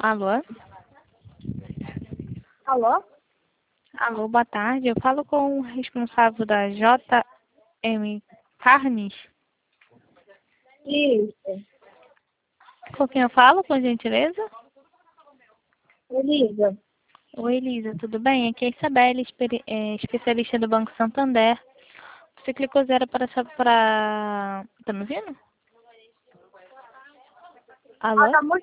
Alô? Alô? Alô, boa tarde. Eu falo com o responsável da JM Carnes. Isso. Com quem eu falo, por gentileza? Elisa. Oi, Elisa, tudo bem? Aqui é a Isabelle, especialista do Banco Santander. Você clicou zero para... Tá me ouvindo? Alô? Tá muito